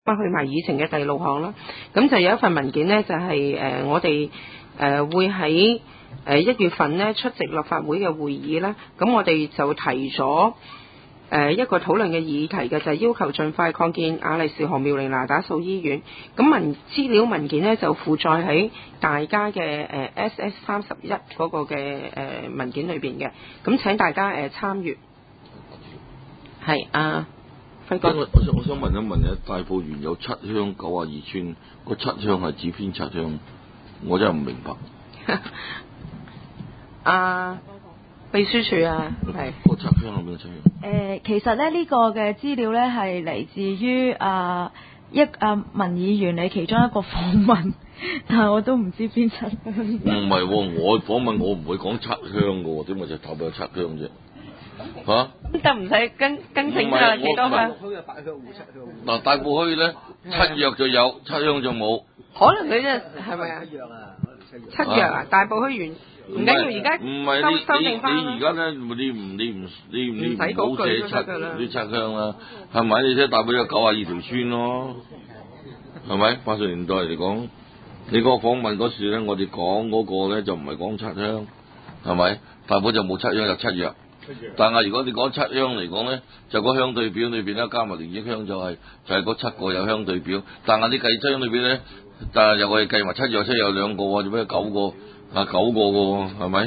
去埋議程嘅第6項啦。咁就有一份文件呢，就係我哋會喺1月份呢出席立法會嘅會議啦。咁我哋就提咗一個討論嘅議題嘅，就係要求盡快擴建雅麗氏何妙齡那打素醫院。咁資料文件呢，就附載喺大家嘅SS31嗰個嘅文件裏邊嘅。咁請大家參閱。係啊。 我想問一問咧，大埔園有7鄉92村，個7鄉係指邊7鄉？我真係唔明白。 秘書處啊，係。 個7鄉係邊個7鄉？ 其實咧呢個嘅資料咧係嚟自於文議員你其中一個訪問，但係我都唔知邊7鄉。 唔係喎，我訪問我唔會講7鄉嘅喎，點解就投俾7鄉啫？嚇？ 得唔使跟清啦，幾多鄉？ 嗱，大埔墟咧7約就有，7鄉就冇。 可能佢啫係咪啊？7約啊，大埔墟完唔緊要，而家修正翻啦。 你而家咧，你唔好寫7鄉啦，係咪？你睇大埔有92條村咯，係咪？80年代嚟講，你嗰個訪問嗰時咧，我哋講嗰個咧就唔係講7鄉，係咪？大埔就冇7鄉，有7約。但係如果你講7鄉嚟講咧，就個鄉對表裏邊咧加埋連益鄉就係嗰7個有鄉對表。但係你計7鄉裏邊咧，但係又係計埋7約有2個喎，做咩9個9個嘅喎，係咪？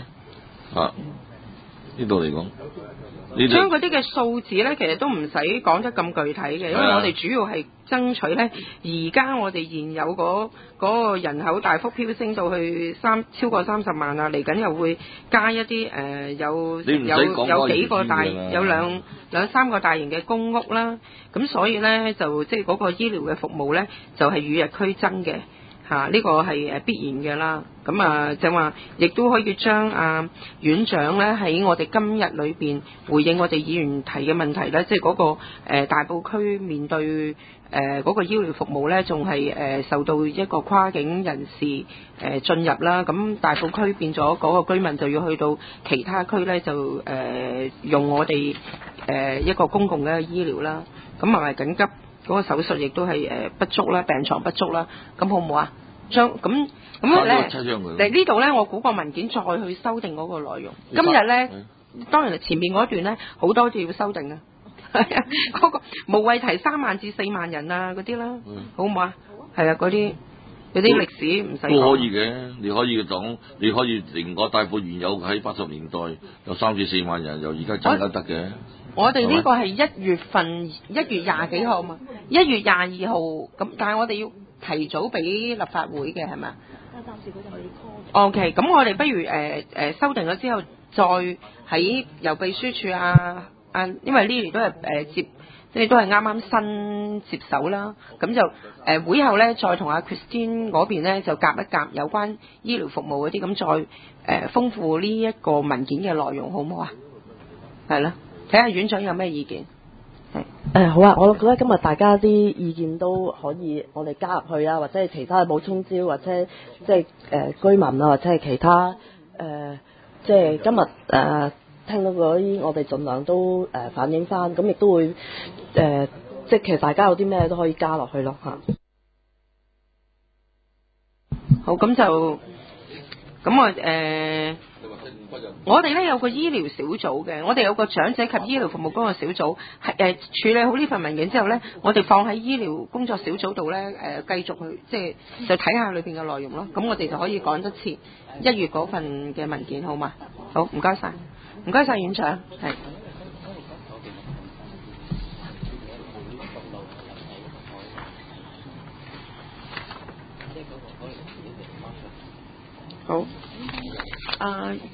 呢度嚟講， 將嗰啲嘅數字咧，其實都唔使講得咁具體嘅，因為我哋主要係爭取咧，而家我哋現有嗰個人口大幅飆升到去超過30萬啊，嚟緊又會加一啲有幾個有兩三個大型嘅公屋啦，咁所以咧就即係嗰個醫療嘅服務咧就係與日俱增嘅。呢個係必然嘅啦，咁就話亦都可以將院長咧喺我哋今日裏邊回應我哋議員提嘅問題咧，即係嗰個大埔區面對嗰個醫療服務咧，仲係受到一個跨境人士進入啦，咁大埔區變咗嗰個居民就要去到其他區咧，就用我哋一個公共嘅醫療啦，咁係咪緊急？嗰個手術亦都係不足啦，病床不足啦，咁好唔好啊？咁咧，嚟呢度咧，我估個文件再去修訂嗰個內容。今日咧，當然前面嗰段咧好多都要修訂啊，嗰個無謂提3萬至4萬人啊嗰啲啦，好唔好啊？係啊，嗰啲歷史唔使講。 都可以嘅，你可以講，你可以成個大埔園有喺80年代有3至4萬人，由而家增加得嘅。 我哋呢個係1月份1月20幾號嘛，1月22號咁，但係我哋要提早俾立法會嘅係咪啊？暫時佢就未 call。OK， 咁我哋不如修訂咗之後，再喺由秘書處因為 Lily 都係即係都係啱啱新接手啦，咁就會後咧再同Christine 嗰邊咧就夾一夾有關醫療服務嗰啲，咁再豐富呢一個文件嘅內容，好唔好啊？係啦。睇下院長有咩意見？ 好啊！我覺得今日大家啲意見都可以，我哋加入去啊，或者係其他嘅補充招，或者即係居民啊，或者係其他即係今日聽到嗰啲，我哋盡量都反映翻，咁亦都會即係其實大家有啲咩都可以加落去咯嚇。 好，咁我哋咧有個醫療小組嘅，我哋有個長者及醫療服務工作小組，係處理好呢份文件之後咧，我哋放喺醫療工作小組度咧，繼續去即係就睇下裏邊嘅內容咯。咁我哋就可以趕得切1月嗰份嘅文件，好嘛？好，唔該晒，唔該晒院長，係。好，